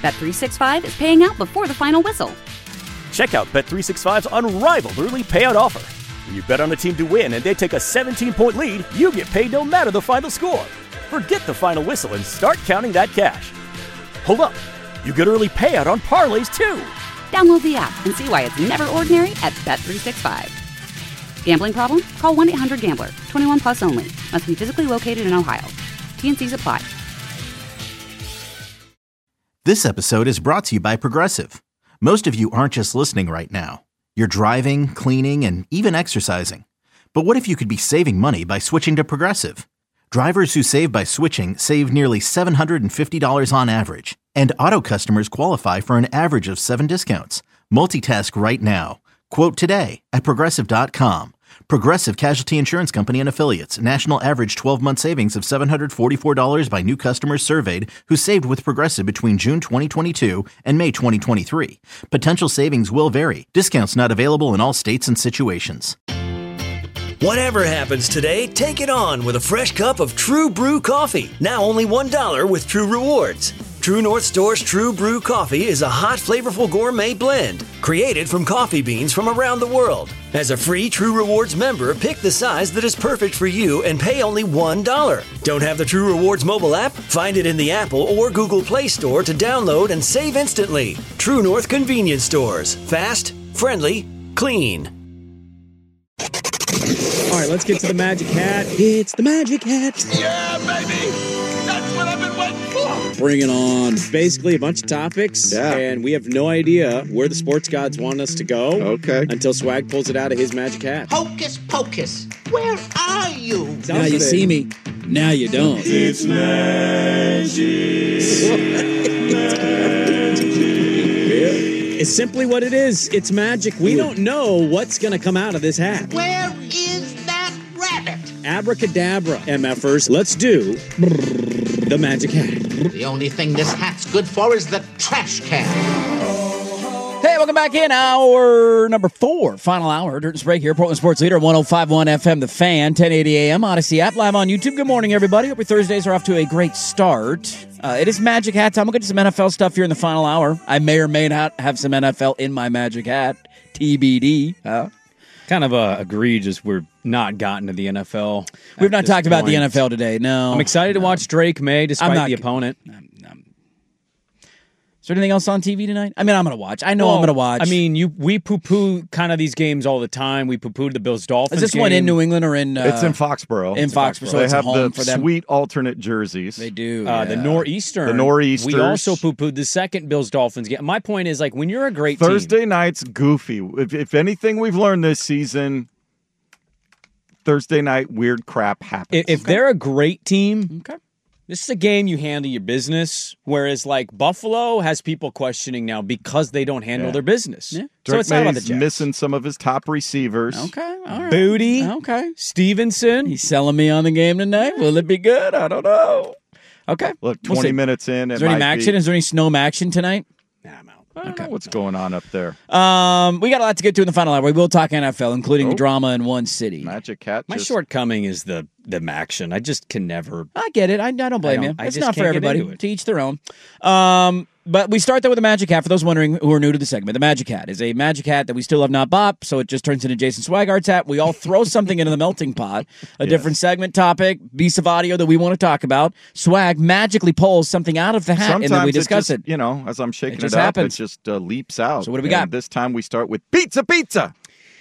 Bet365 is paying out before the final whistle. Check out Bet365's unrivaled early payout offer. When you bet on a team to win and they take a 17-point lead, you get paid no matter the final score. Forget the final whistle and start counting that cash. Hold up. You get early payout on parlays, too. Download the app and see why it's never ordinary at Bet365. Gambling problem? Call 1-800-GAMBLER. 21 plus only. Must be physically located in Ohio. T&Cs apply. This episode is brought to you by Progressive. Most of you aren't just listening right now. You're driving, cleaning, and even exercising. But what if you could be saving money by switching to Progressive? Drivers who save by switching save nearly $750 on average. And auto customers qualify for an average of 7 discounts. Multitask right now. Quote today at Progressive.com. Progressive Casualty Insurance Company and Affiliates. National average 12-month savings of $744 by new customers surveyed who saved with Progressive between June 2022 and May 2023. Potential savings will vary. Discounts not available in all states and situations. Whatever happens today, take it on with a fresh cup of True Brew coffee. Now only $1 with True Rewards. True North Store's True Brew coffee is a hot, flavorful gourmet blend created from coffee beans from around the world. As a free True Rewards member, pick the size that is perfect for you and pay only $1. Don't have the True Rewards mobile app? Find it in the Apple or Google Play Store to download and save instantly. True North Convenience Stores. Fast, friendly, clean. All right, let's get to the Magic Hat. It's the Magic Hat. Yeah, baby! That's what I've been waiting for! Bring it on. Basically, a bunch of topics, and we have no idea where the sports gods want us to go until Swag pulls it out of his Magic Hat. Hocus pocus, where are you? Now you see me, now you don't. It's magic. It's simply what it is. It's magic. We don't know what's going to come out of this hat. Where is that rabbit? Abracadabra, MFers. Let's do the Magic Hat. The only thing this hat's good for is the trash can. Hey, welcome back in hour number 4, final hour. Dirt and Sprague here, Portland Sports Leader, 105.1 FM, The Fan, 1080 AM, Odyssey app, live on YouTube. Good morning, everybody. Hope your Thursdays are off to a great start. It is Magic Hat time. We'll get to some NFL stuff here in the final hour. I may or may not have some NFL in my Magic Hat. TBD. Kind of egregious we're not gotten to the NFL. We've not talked about the NFL today, no. I'm excited to watch Drake May despite the opponent. Is there anything else on TV tonight? I mean, I'm going to watch. I know I'm going to watch. I mean, we poo-poo kind of these games all the time. We poo-pooed the Bills-Dolphins Is this game. one in New England or in... it's in Foxborough. In Foxborough, so they it's have home the for them. sweet alternate jerseys. They do. The Nor'eastern. The Nor'easters. We also poo-pooed the second Bills-Dolphins game. My point is, like, when you're a great Thursday team... night's goofy. If anything we've learned this season... Thursday night, weird crap happens. If they're a great team, this is a game you handle your business, whereas like Buffalo has people questioning now because they don't handle their business. Yeah. So it's not about the May's Jets. missing some of his top receivers. Okay, all right. Booty, Okay. Stevenson. He's selling me on the game tonight. Will it be good? I don't know. Okay. Look, We'll 20 see. minutes in. Is there any action? Is there any snow action tonight? Nah, I'm out. I don't know what's going on up there. We got a lot to get to in the final hour. We will talk NFL, including drama in one city. Magic Hat. My shortcoming is the action. I just can never. I get it. I don't blame you. I It's just not for can't get everybody. into it. To each their own. But we start there with the Magic Hat. For those wondering who are new to the segment, the Magic Hat is a Magic Hat that we still have not bought, so it just turns into Jason Swagart's hat. We all throw something into the melting pot, a different segment topic, piece of audio that we want to talk about. Swag magically pulls something out of the hat, Sometimes and then we discuss it. You know, as I'm shaking just it up, happens. it just leaps out. So what do we And got? This time we start with pizza.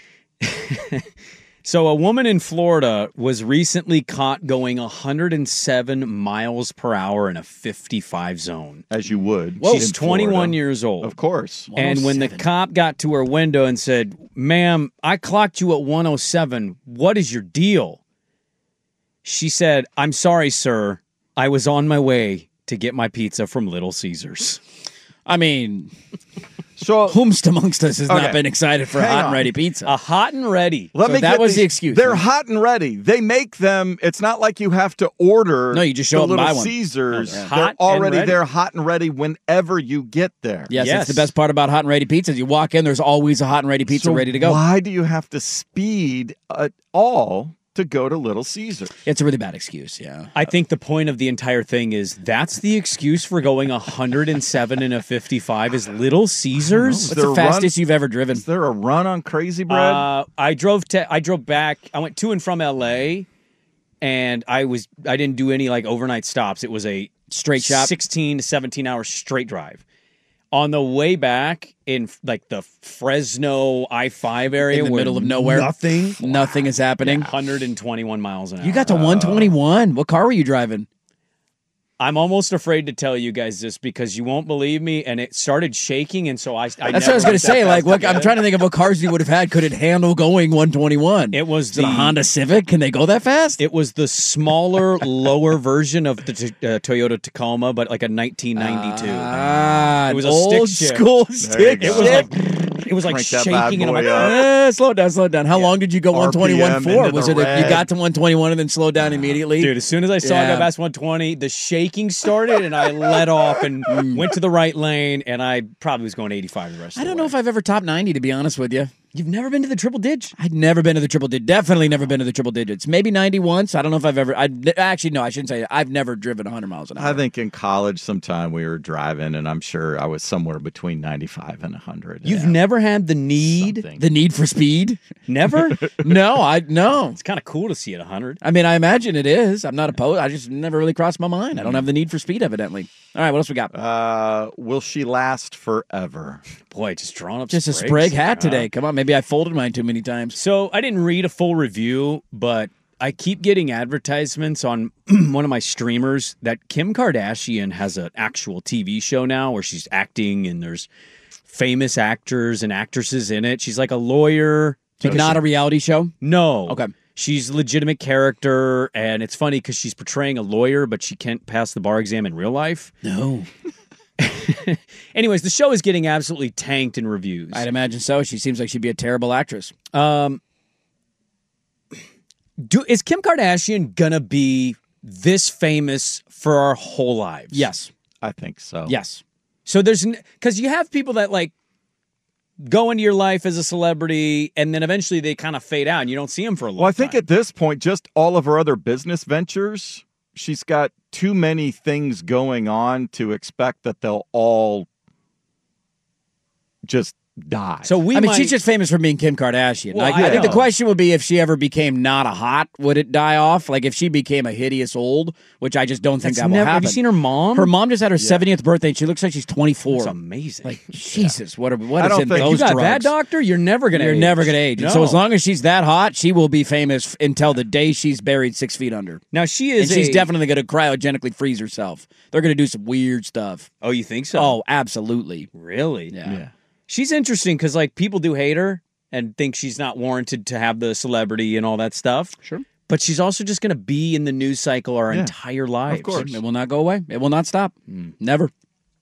So a woman in Florida was recently caught going 107 miles per hour in a 55 zone. As you would. She's 21 years old. Of course. And when the cop got to her window and said, "Ma'am, I clocked you at 107. What is your deal?" She said, "I'm sorry, sir. I was on my way to get my pizza from Little Caesars." I mean, so whomst amongst us has not been excited for a Hang hot on. and ready pizza? A hot and ready. Let So me that get was these- the excuse. They're hot and ready. They make them. It's not like you have to order. No, you just show the up and Little buy one. Caesars. Oh, yeah. They're Hot and already ready. there, hot and ready whenever you get there. Yes, Yes. it's the best part about hot and ready pizzas. You walk in, there's always a hot and ready pizza So ready to go. Why do you have to speed at all to go to Little Caesars. It's a really bad excuse, yeah. I think the point of the entire thing is that's the excuse for going 107 in a 55 is Little Caesars. What's the fastest you've ever driven? Is there a run on Crazy Bread? I drove back. I went to and from LA, and I didn't do any like overnight stops. It was a straight shot, 16 to 17 hour straight drive. On the way back in like the Fresno I-5 area, in the middle of nowhere, nothing is happening. 121 miles an hour. You got to 121. What car were you driving? I'm almost afraid to tell you guys this because you won't believe me, and it started shaking, and so I That's what I was going to say. Like, what, I'm trying to think of what cars you would have had. Could it handle going 121? It was the Honda Civic. Can they go that fast? It was the smaller, lower version of the Toyota Tacoma, but like a 1992. It was a old stick school shift. stick. It was like Crank that shaking, and I'm bad like, slow down. How long did you go 121 for? into Was the it you red. got to 121 and then slowed down immediately? dude, as soon as I saw I Yeah. got past 120, the shaking started, and I let off and went to the right lane, and I probably was going 85 the rest of I the don't way. know if I've ever topped 90, to be honest with you. You've never been to the triple dig? I'd never been to the triple digit. Definitely never been to the triple digits. Maybe 90 once. I don't know if I've ever. Actually, no, I shouldn't say that. I've never driven 100 miles an hour. I think in college sometime we were driving, and I'm sure I was somewhere between 95 and 100. You've never had the need? Something. The need for speed? Never? No. It's kind of cool to see it 100. I mean, I imagine it is. I'm not opposed. I just never really crossed my mind. I don't have the need for speed, evidently. All right, what else we got? Will she last forever? Boy, just drawing up Just a Sprague's. Sprague hat today. Come on, maybe I folded mine too many times. So I didn't read a full review, but I keep getting advertisements on one of my streamers that Kim Kardashian has an actual TV show now where she's acting and there's famous actors and actresses in it. She's like a lawyer. Like not a reality show? No. Okay. She's a legitimate character, and it's funny because she's portraying a lawyer, but she can't pass the bar exam in real life. No. Anyways, the show is getting absolutely tanked in reviews. I'd imagine so. She seems like she'd be a terrible actress. Is Kim Kardashian gonna be this famous for our whole lives? Yes. I think so. Yes. So there's because you have people that like go into your life as a celebrity and then eventually they kind of fade out and you don't see them for a long time. Well, I think at this point, just all of her other business ventures, she's got too many things going on to expect that they'll all just die. So she's just famous for being Kim Kardashian. Well, Like, I I think the know. question would be if she ever became not a hot, would it die off? Like if she became a hideous old, which I just don't think that will happen. Have you seen her mom? Her mom just had her 70th birthday, and she looks like she's 24. That's amazing. Like Jesus, what I is don't in think- those you got drugs? that, doctor? You're never gonna You're age. never going to age. And No. so as long as she's that hot, she will be famous until the day she's buried 6 feet under. Now she And is she's definitely going to cryogenically freeze herself. They're going to do some weird stuff. Oh, you think so? Oh, absolutely. Really? Yeah. She's interesting because like people do hate her and think she's not warranted to have the celebrity and all that stuff. Sure. But she's also just going to be in the news cycle our entire lives. Of course. It will not go away. It will not stop. Never.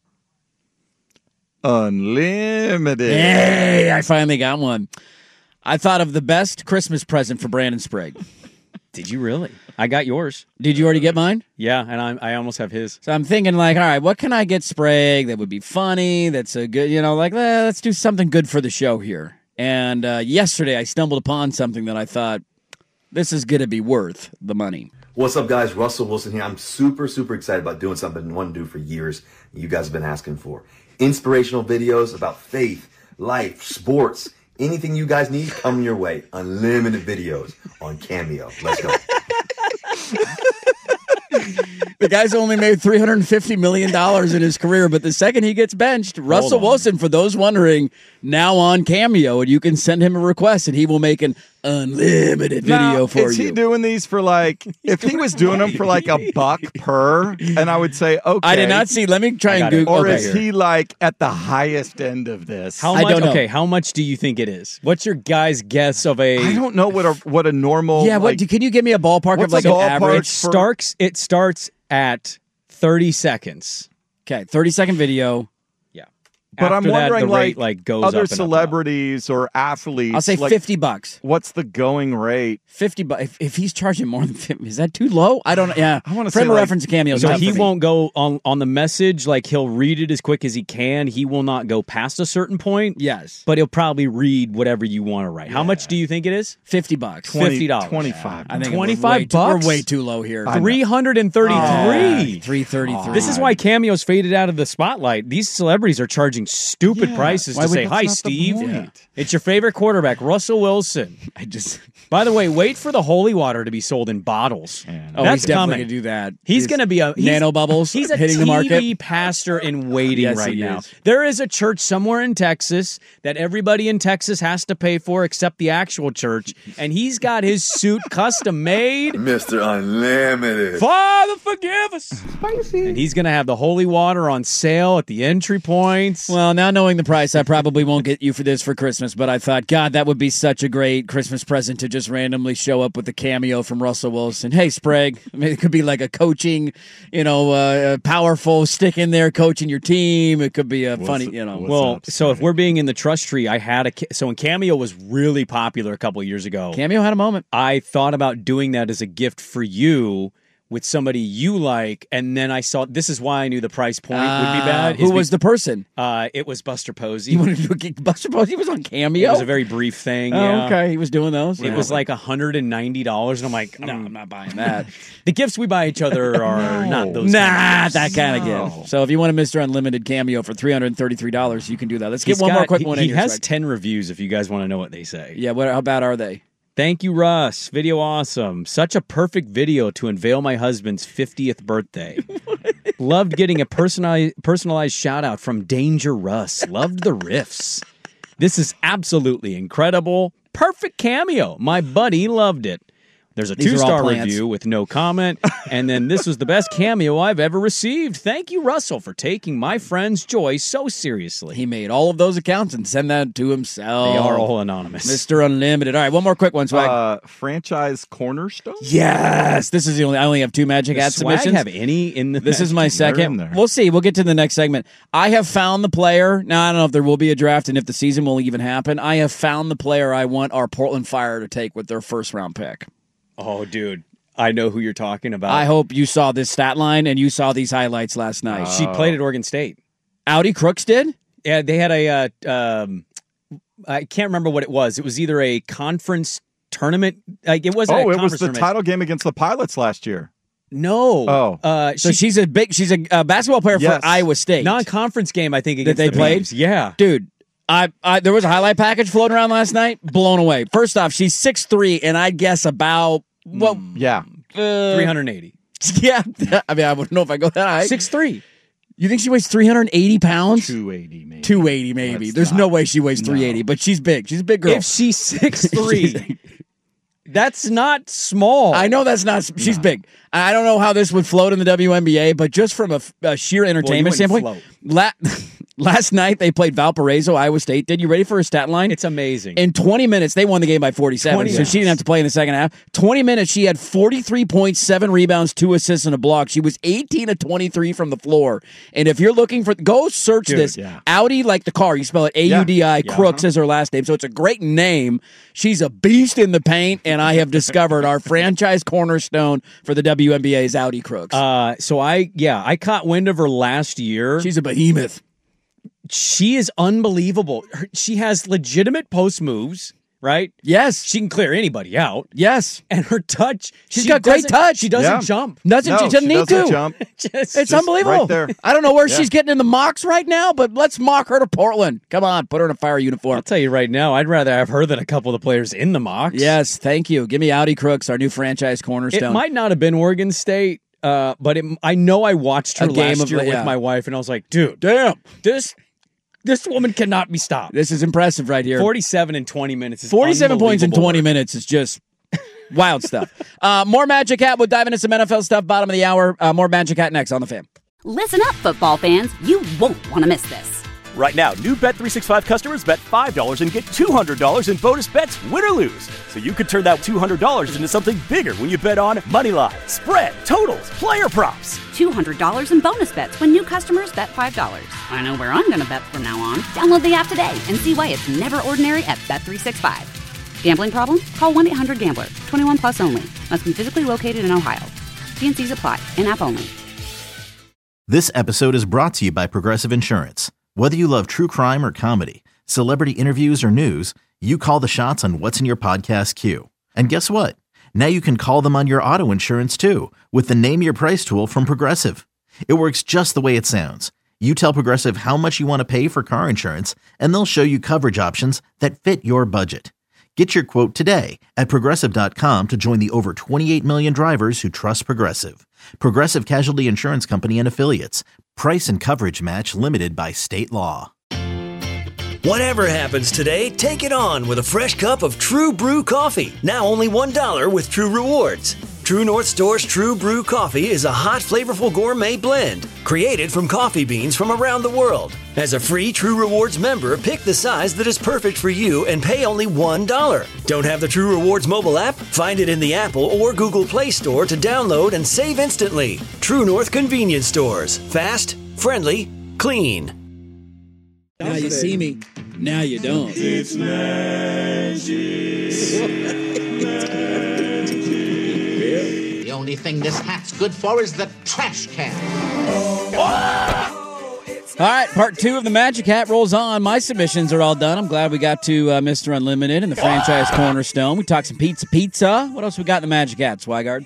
Unlimited. Hey, I finally got one. I thought of the best Christmas present for Brandon Sprague. Did you really? I got yours. Did you already get mine? Yeah, and I almost have his. So I'm thinking like, all right, what can I get Sprague that would be funny? That's a good, let's do something good for the show here. And yesterday I stumbled upon something that I thought, this is going to be worth the money. What's up, guys? Russell Wilson here. I'm super excited about doing something I want to do for years. You guys have been asking for. Inspirational videos about faith, life, sports, anything you guys need, come your way. Unlimited videos on Cameo. Let's go. The guy's only made $350 million in his career, but the second he gets benched, Russell Wilson, for those wondering, now on Cameo, and you can send him a request, and he will make an unlimited video for is you. he doing these for like, if he was doing them for like $1 per, and I would say, okay. I did not see. Let me try and Google. Or okay, is he like at the highest end of this? How I much? don't know. Okay, how much do you think it is? What's your guy's guess of a? I don't know what a normal. Yeah, like, can you give me a ballpark of what's like a an ballpark average? It starts at 30 seconds. Okay, 30-second video. Yeah. But I'm After that, wondering, the rate, goes up other and up and up. celebrities or athletes. I'll say $50. What's the going rate? $50. If he's charging more than 50, is that too low? I don't know. Yeah, I want to frame say of like, reference cameos. So he won't go on the message. Like, he'll read it as quick as he can. He will not go past a certain point. Yes, but he'll probably read whatever you want to write. How much do you think it is? $50. $50. 25. I think $25. We're way too low here. 333. 333. This is why Cameo's faded out of the spotlight. These celebrities are charging stupid prices to say, "Hi, Steve. It's your favorite quarterback, Russell Wilson." By the way, wait for the holy water to be sold in bottles. That's he's definitely coming to do that. He's going to be nano bubbles. He's a hitting TV the market. pastor in waiting Yes, right he now. is. There is a church somewhere in Texas that everybody in Texas has to pay for except the actual church, and he's got his suit custom made. Mr. Unlimited. Father, forgive us. Spicy. And he's going to have the holy water on sale at the entry points. Well, now knowing the price, I probably won't get you for this for Christmas, but I thought, God, that would be such a great Christmas present to just randomly show up with the cameo from Russell Wilson. Hey, Sprague. I mean, it could be like a coaching, powerful stick in there coaching your team. It could be a funny, So if we're being in the trust tree, I had so when Cameo was really popular a couple of years ago. Cameo had a moment. I thought about doing that as a gift for you with somebody you like, and then I saw this is why I knew the price point would be bad. Who was the person? It was Buster Posey. You wanted to get Buster Posey was on Cameo? It was a very brief thing. Oh, yeah. okay. He was doing those. It was like $190, and I'm like, no, I'm not buying that. The gifts we buy each other are not those. That kind of gift. So if you want a Mr. Unlimited cameo for $333, you can do that. Let's get one more quick one in. He has 10 reviews if you guys want to know what they say. Yeah, how bad are they? Thank you, Russ. Video awesome. Such a perfect video to unveil my husband's 50th birthday. Loved getting a personalized shout out from Danger Russ. Loved the riffs. This is absolutely incredible. Perfect cameo. My buddy loved it. There's a 2-star review with no comment. And then this was the best cameo I've ever received. Thank you, Russell, for taking my friend's joy so seriously. He made all of those accounts and sent that to himself. They are all anonymous. Mr. Unlimited. All right, one more quick one, Swag. Franchise cornerstone? Yes. This is the only. I only have 2 Magic Hat submissions. Swag have any in the This is my second. We'll see. We'll get to the next segment. I have found the player. Now, I don't know if there will be a draft and if the season will even happen. I have found the player I want our Portland Fire to take with their first-round pick. Oh, dude. I know who you're talking about. I hope you saw this stat line and you saw these highlights last night. She played at Oregon State. Audi Crooks did? Yeah, they had a I can't remember what it was. It was either a conference tournament. It wasn't. Oh, it was the title game against the Pilots last year. No. Oh. So she's a basketball player for Iowa State. Non-conference game, I think, against that they played? Beavs. Yeah. Dude. There was a highlight package floating around last night. Blown away. First off, she's 6'3", and I'd guess about 380. Yeah, I mean, I wouldn't know if I go that high. 6'3". You think she weighs 380 pounds? 280 maybe. 280 maybe. There's no way she weighs 380, but she's big. She's a big girl. If she's 6'3", that's not small. I know that's not. She's big. I don't know how this would float in the WNBA, but just from a sheer entertainment standpoint, last night they played Valparaiso, Iowa State. Did you ready for a stat line? It's amazing. In 20 minutes, they won the game by 47, so she didn't have to play in the second half. 20 minutes, she had 43 points, 7 rebounds, 2 assists, and a block. She was 18 of 23 from the floor. And if you're looking for, go search this. Yeah. Audi, like the car, you spell it A-U-D-I, Crooks is her last name, so it's a great name. She's a beast in the paint, and I have discovered our franchise cornerstone for the WNBA is Audi Crooks. So I caught wind of her last year. She's a behemoth. She is unbelievable. She has legitimate post moves, right? Yes. She can clear anybody out. Yes. And her touch. She's got great touch. She doesn't jump. She doesn't need to. Jump. It's unbelievable. Right there. I don't know where she's getting in the mocks right now, but let's mock her to Portland. Come on, put her in a Fire uniform. I'll tell you right now, I'd rather have her than a couple of the players in the mocks. Yes, thank you. Give me Audi Crooks, our new franchise cornerstone. It might not have been Oregon State, but I know I watched her last year with my wife, and I was like, dude, damn, this woman cannot be stopped. This is impressive right here. 47 in 20 minutes is 47 points in 20 minutes is just wild stuff. More Magic Hat. We'll dive into some NFL stuff. Bottom of the hour. More Magic Hat next on The Fan. Listen up, football fans. You won't want to miss this. Right now, new Bet365 customers bet $5 and get $200 in bonus bets, win or lose. So you could turn that $200 into something bigger when you bet on money line, spread, totals, player props. $200 in bonus bets when new customers bet $5. I know where I'm going to bet from now on. Download the app today and see why it's never ordinary at Bet365. Gambling problem? Call 1-800-GAMBLER. 21 plus only. Must be physically located in Ohio. T&Cs apply. In-app only. This episode is brought to you by Progressive Insurance. Whether you love true crime or comedy, celebrity interviews or news, you call the shots on what's in your podcast queue. And guess what? Now you can call them on your auto insurance too with the Name Your Price tool from Progressive. It works just the way it sounds. You tell Progressive how much you want to pay for car insurance, and they'll show you coverage options that fit your budget. Get your quote today at Progressive.com to join the over 28 million drivers who trust Progressive. Progressive Casualty Insurance Company and Affiliates. Price and coverage match limited by state law. Whatever happens today, take it on with a fresh cup of True Brew coffee. Now only $1 with True Rewards. True North Store's True Brew coffee is a hot, flavorful gourmet blend created from coffee beans from around the world. As a free True Rewards member, pick the size that is perfect for you and pay only $1. Don't have the True Rewards mobile app? Find it in the Apple or Google Play Store to download and save instantly. True North Convenience Stores. Fast, friendly, clean. Now you see me, now you don't. It's magic. The only thing this hat's good for is the trash can. All right, part 2 of the Magic Hat rolls on. My submissions are all done. I'm glad we got to Mr. Unlimited and the franchise cornerstone. We talked some pizza. What else we got in the Magic Hat, Swigard?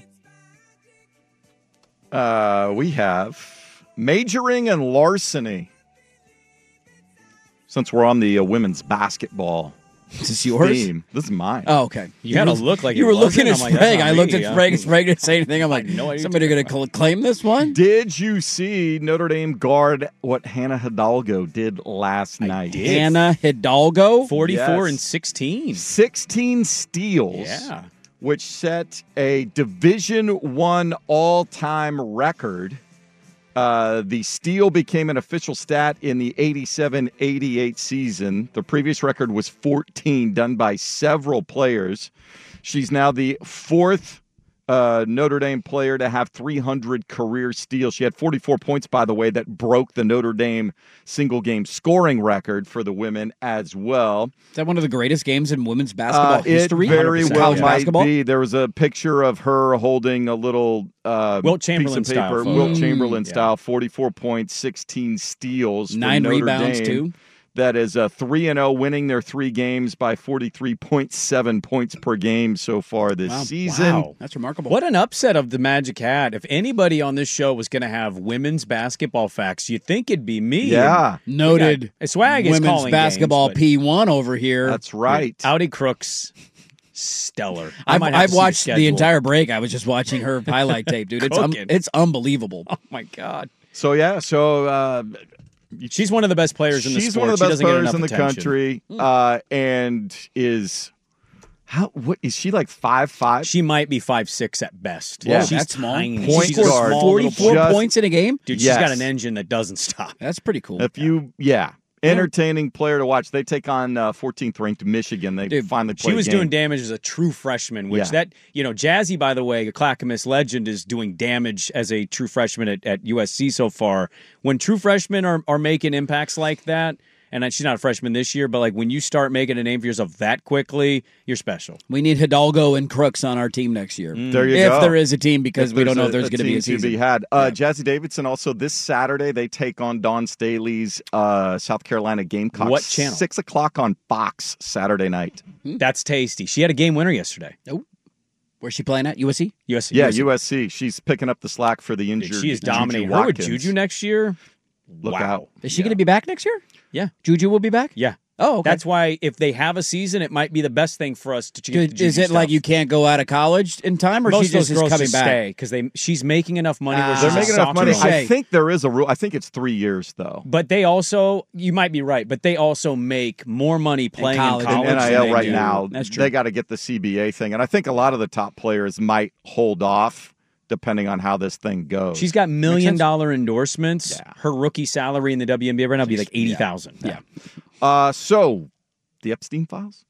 We have majoring and larceny. Since we're on the women's basketball Is this yours? theme, this is mine. Oh, okay. You had to look like you were looking at like, Sprague. I looked at Sprague. Sprague didn't say anything. I'm like, no idea somebody going to claim this one? Did you see Notre Dame guard what Hannah Hidalgo did last night? did. Hannah Hidalgo? 44 and 16. 16 steals. Yeah. Which set a Division I all-time record. The steal became an official stat in the 87-88 season. The previous record was 14, done by several players. She's now the fourth Notre Dame player to have 300 career steals. She had 44 points, by the way, that broke the Notre Dame single-game scoring record for the women as well. Is that one of the greatest games in women's basketball history? It very well might basketball? be. There was a picture of her holding a little Wilt Chamberlain piece of paper, style. Wilt Chamberlain style, 44 points, 16 steals. 9 Notre rebounds, Dame. too. That is 3-0, winning their 3 games by 43.7 points per game so far this season. Wow. That's remarkable. What an upset of the Magic Hat. If anybody on this show was going to have women's basketball facts, you'd think it'd be me. Yeah. Noted Swag is women's calling basketball games, P1 over here. That's right. Audi Crooks, stellar. I've watched the entire break. I was just watching her highlight tape, dude. It's unbelievable. Oh, my God. So, she's one of the best players in the sport. She's one of the best players in the attention. country, and is what is she, like 5'5"? She might be 5'6" at best. Yeah. she's That's small. tiny. Point She's a guard. small little 44 boy. points in a game? Dude, Yes. she's got an engine that doesn't stop. That's pretty cool. Entertaining player to watch. They take on 14th ranked Michigan. They finally played. She was doing damage as a true freshman, which Jazzy, by the way, a Clackamas legend, is doing damage as a true freshman at USC so far. When true freshmen are making impacts like that, and she's not a freshman this year, but like when you start making a name for yourself that quickly, you're special. We need Hidalgo and Crooks on our team next year. There you if go. there is a team, because we don't know if there's going to be a team season. to be had. Jazzy Davidson also this Saturday they take on Dawn Staley's South Carolina Gamecocks. What channel? 6 o'clock on Fox Saturday night. That's tasty. She had a game winner yesterday. Oh. Where's she playing at? USC? USC. Yeah, USC. She's picking up the slack for the injured. She is dominating. Juju Her with Watkins. Juju next year. Look out. Is she going to be back next year? Yeah. Juju will be back? Yeah. Oh, okay. That's why if they have a season, it might be the best thing for us to get the Is it Juju like stuff. you can't go out of college in time, or Most she just of is those girls coming just back? stay because she's making enough money. Where They're she's making a enough soccer money. mom. I think there is a rule. I think it's 3 years, though. But they also, you might be right, but they also make more money playing in college In than NIL they right do. now, That's true. they got to get the CBA thing. And I think a lot of the top players might hold off depending on how this thing goes. She's got $1 million endorsements. Yeah. Her rookie salary in the WNBA right now would be like $80,000. Yeah. So, the Epstein files?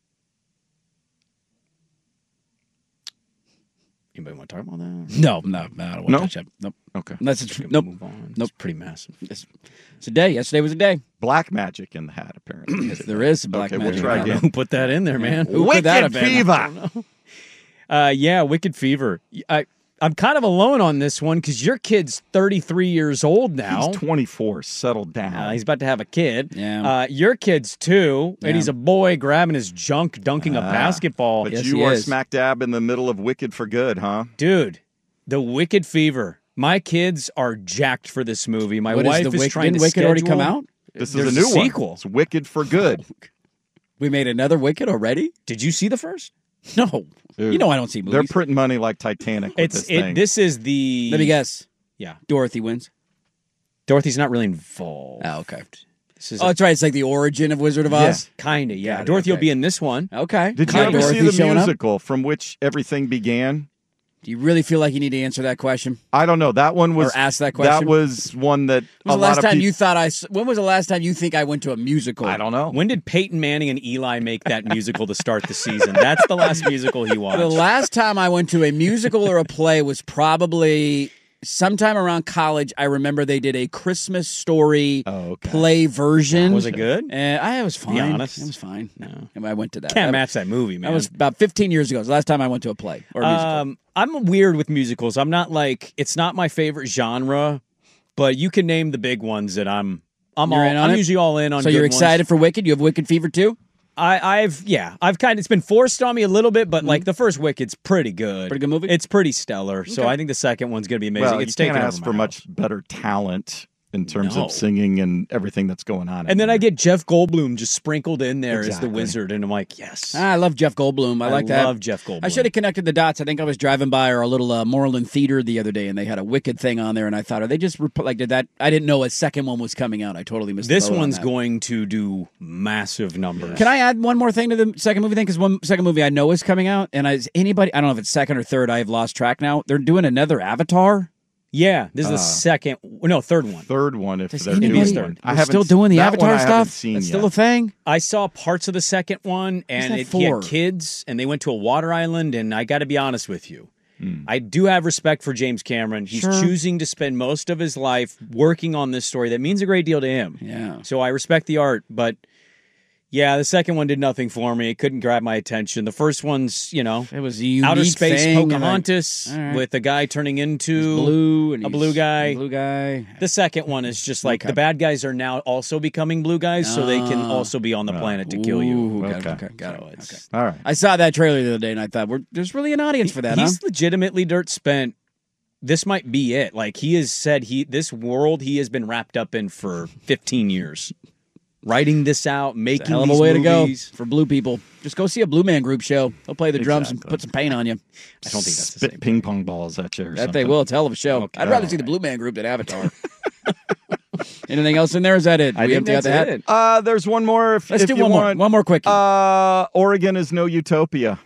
Anybody want to talk about that? No, I don't want to touch that. Nope. Okay. Nope. Move on. Nope. It's pretty massive. It's a day. Yesterday was a day. Black magic in the hat, apparently. Yes, there is black magic. We'll try again. Who put that in there, man? Who put that Wicked up, Fever. Yeah, Wicked Fever. I'm kind of alone on this one because your kid's 33 years old now. He's 24. Settled down. He's about to have a kid. Yeah. Your kid's 2, and he's a boy grabbing his junk, dunking a basketball. But Yes, you he are is. smack dab in the middle of Wicked for Good, huh? Dude, the Wicked Fever. My kids are jacked for this movie. My wife is trying to Didn't Wicked already come schedule- out? This There's is a new sequel. one. It's Wicked for Good. We made another Wicked already? Did you see the first? No. Dude, You know I don't see movies. They're printing money like Titanic with this thing. This is the. Let me guess. Yeah, Dorothy wins. Dorothy's not really involved. Oh, okay. This is That's right. It's like the origin of Wizard of Oz. kind of. Yeah, Got it, Dorothy will okay. be in this one. Okay. Did you Kind ever of see Dorothy the showing up? musical from which everything began? Do you really feel like you need to answer that question? I don't know. That one was Or ask that question? That was one that When was a the lot last of time people. you thought when was the last time you think I went to a musical? I don't know. When did Peyton Manning and Eli make that musical to start the season? That's the last musical he watched. The last time I went to a musical or a play was probably sometime around college. I remember they did a Christmas Story play version. Was it good? It was fine. Be honest. It was fine. No. I went to that. Can't match that movie, man. That was about 15 years ago. It was the last time I went to a play or a musical. I'm weird with musicals. I'm not like it's not my favorite genre, but you can name the big ones that I'm usually all in on. So good you're ones. excited for Wicked? You have Wicked Fever too? I've it's been forced on me a little bit, but like the first Wicked's pretty good. Pretty good movie? It's pretty stellar. So I think the second one's going to be amazing. Well, It's you can't taken ask over for my much house. better talent in terms No. of singing and everything that's going on. And then I get Jeff Goldblum just sprinkled in there as the Exactly. wizard, and I'm like, yes. I love Jeff Goldblum. I like that. love Jeff Goldblum. I should have connected the dots. I think I was driving by our little Moreland Theater the other day, and they had a Wicked thing on there, and I thought, are they just did that? I didn't know a second one was coming out. I totally missed This the boat on one's that. going to do massive numbers. Can I add one more thing to the second movie thing? Because one second movie I know is coming out, and I don't know if it's second or third. I have lost track now. They're doing another Avatar. Yeah, this is the third one. Third one, if Does they're anybody- doing one. They're still doing the that one Avatar I haven't stuff? seen That's yet. still a thing? I saw parts of the second one, and that he had for? kids, and they went to a water island, and I got to be honest with you. I do have respect for James Cameron. He's Sure. choosing to spend most of his life working on this story. That means a great deal to him. Yeah. So I respect the art, but yeah, the second one did nothing for me. It couldn't grab my attention. The first one's, It was a unique outer space thing, and Pocahontas all right. with a guy turning into blue and a blue guy. Blue guy. The second one is just like Okay. the bad guys are now also becoming blue guys, so they can also be on the planet to kill you. Ooh, got it. Okay. Okay, got it. So it's- All right. I saw that trailer the other day, and I thought, there's really an audience for that, He's huh? legitimately dirt spent. This might be it. Like he has said, this world he has been wrapped up in for 15 years, writing this out, making Hell of a these way to go movies. for blue people. Just go see a Blue Man Group show. They'll play the drums and Exactly. put some paint on you. I don't think that's the Spit same. ping pong balls at you or That something. they will. It's a hell of a show. Okay. I'd rather see the Blue Man Group than Avatar. Anything else in there? Is that it? I We think empty out that's the hat? it. There's one more. If Let's if do you one more. want. One more quick. Oregon is no utopia.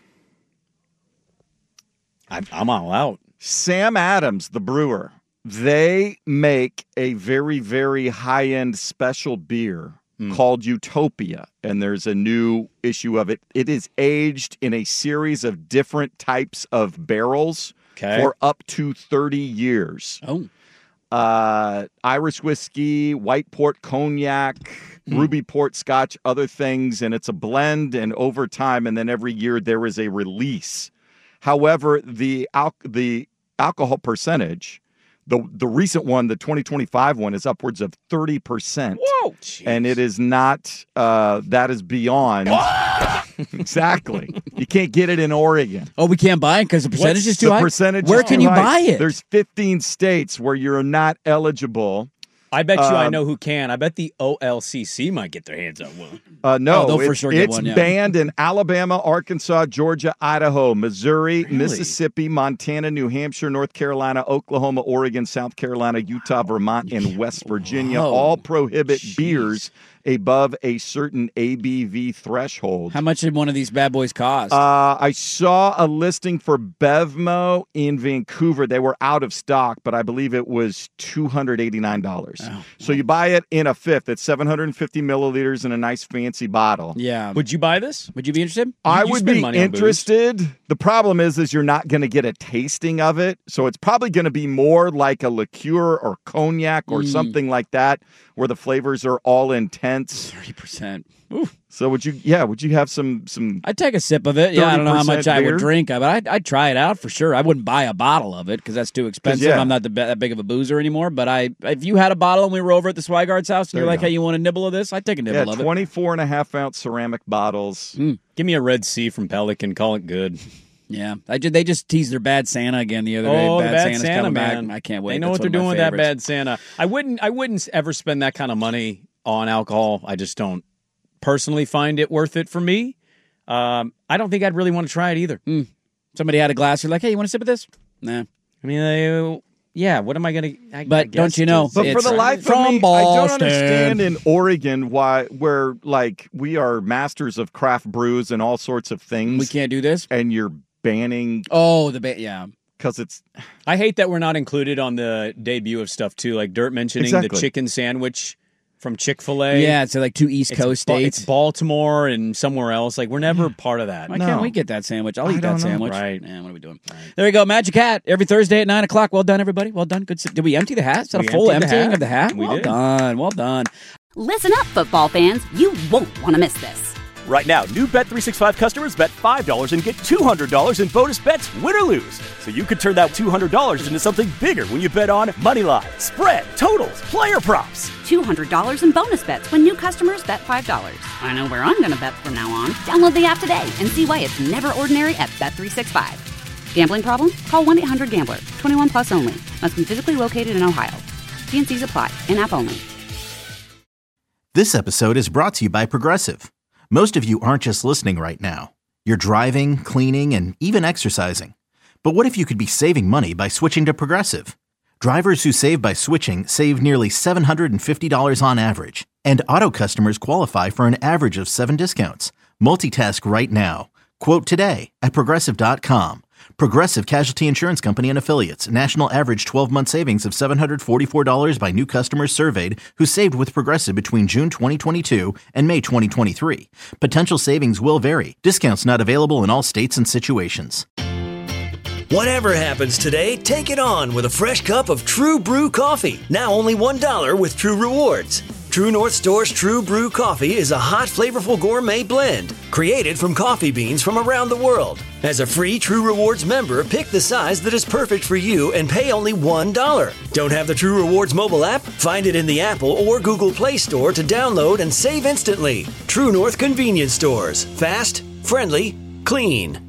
I'm all out. Sam Adams, the brewer, they make a very, very high-end special beer called Utopia, and there's a new issue of it. It is aged in a series of different types of barrels for up to 30 years. Oh. Irish whiskey, white port cognac, ruby port scotch, other things, and it's a blend, and over time, and then every year there is a release. However, the alcohol percentage, the recent one, the 2025 one, is upwards of 30%. Whoa! And it is not, that is beyond. Exactly. You can't get it in Oregon. Oh, we can't buy it because the percentage is too the high? percentage Where is can too you high. buy it? There's 15 states where you're not eligible I bet you I know who can. I bet the OLCC might get their hands on one. No, they'll for sure get one, yeah. banned in Alabama, Arkansas, Georgia, Idaho, Missouri, Really? Mississippi, Montana, New Hampshire, North Carolina, Oklahoma, Oregon, South Carolina, Utah, Vermont, and West Virginia. Whoa. All prohibit beers above a certain ABV threshold. How much did one of these bad boys cost? I saw a listing for Bevmo in Vancouver. They were out of stock, but I believe it was $289. Oh. So you buy it in a fifth. It's 750 milliliters in a nice fancy bottle. Yeah. Would you buy this? Would you be interested? I You would spend be money on booze. interested. The problem is you're not going to get a tasting of it. So it's probably going to be more like a liqueur or cognac or something like that, where the flavors are all intense. 30%. Ooh. So would you have some? I'd take a sip of it. Yeah, I don't know how much I beer? would drink, but I'd try it out for sure. I wouldn't buy a bottle of it because that's too expensive. Yeah. I'm not that big of a boozer anymore. But if you had a bottle and we were over at the Swigard's house and you're like, hey, you want a nibble of this? I'd take a nibble of it. 24.5-ounce ceramic bottles. Give me a Red Sea from Pelican. Call it good. Yeah, they just teased their Bad Santa again the other day. Oh, Bad Bad Santa's Santa, coming man! back. I can't wait. They know That's what they're one of doing my with that favorites. Bad Santa. I wouldn't ever spend that kind of money on alcohol. I just don't personally find it worth it for me. I don't think I'd really want to try it either. Somebody had a glass. You're like, hey, you want to sip of this? Nah. I mean, yeah. What am I going to? But don't you know? But for the life of from me, Boston. I don't understand in Oregon where like we are masters of craft brews and all sorts of things. We can't do this, and you're banning. Oh, yeah. Because it's. I hate that we're not included on the debut of stuff too. Like Dirt mentioning the chicken sandwich from Chick-fil-A. Yeah, it's like two East Coast states. It's Baltimore and somewhere else. Like we're never part of that. Why can't we get that sandwich? I'll eat that sandwich. Right. Man, what are we doing? Right. There we go. Magic Hat every Thursday at 9 o'clock. Well done, everybody. Well done. Good. Did we empty the hat? Is that a full emptying of the hat? We well did. done. Well done. Listen up, football fans. You won't want to miss this. Right now, new Bet365 customers bet $5 and get $200 in bonus bets, win or lose. So you could turn that $200 into something bigger when you bet on money line, spread, totals, player props. $200 in bonus bets when new customers bet $5. I know where I'm going to bet from now on. Download the app today and see why it's never ordinary at Bet365. Gambling problem? Call 1-800-GAMBLER. 21 plus only. Must be physically located in Ohio. T&Cs apply. In-app only. This episode is brought to you by Progressive. Most of you aren't just listening right now. You're driving, cleaning, and even exercising. But what if you could be saving money by switching to Progressive? Drivers who save by switching save nearly $750 on average. And auto customers qualify for an average of 7 discounts. Multitask right now. Quote today at Progressive.com. Progressive Casualty Insurance Company and Affiliates. National average 12-month savings of $744 by new customers surveyed who saved with Progressive between June 2022 and May 2023. Potential savings will vary. Discounts not available in all states and situations. Whatever happens today, take it on with a fresh cup of True Brew coffee. Now only $1 with True Rewards. True North Store's True Brew coffee is a hot, flavorful gourmet blend created from coffee beans from around the world. As a free True Rewards member, pick the size that is perfect for you and pay only $1. Don't have the True Rewards mobile app? Find it in the Apple or Google Play Store to download and save instantly. True North Convenience Stores. Fast, friendly, clean.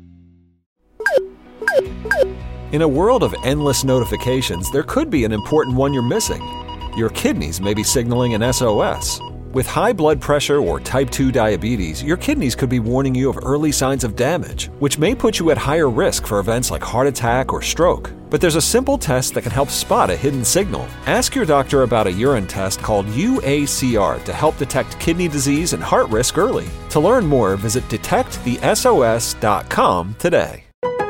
In a world of endless notifications, there could be an important one you're missing. Your kidneys may be signaling an SOS. With high blood pressure or type 2 diabetes, your kidneys could be warning you of early signs of damage, which may put you at higher risk for events like heart attack or stroke. But there's a simple test that can help spot a hidden signal. Ask your doctor about a urine test called UACR to help detect kidney disease and heart risk early. To learn more, visit detectthesos.com today.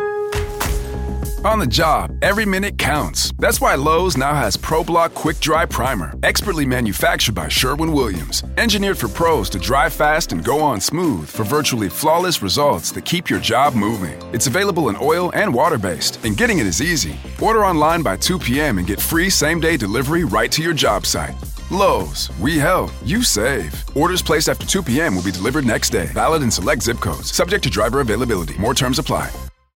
On the job, every minute counts. That's why Lowe's now has ProBlock Quick Dry Primer, expertly manufactured by Sherwin-Williams. Engineered for pros to dry fast and go on smooth for virtually flawless results that keep your job moving. It's available in oil and water-based, and getting it is easy. Order online by 2 p.m. and get free same-day delivery right to your job site. Lowe's, we help, you save. Orders placed after 2 p.m. will be delivered next day. Valid in select zip codes. Subject to driver availability. More terms apply.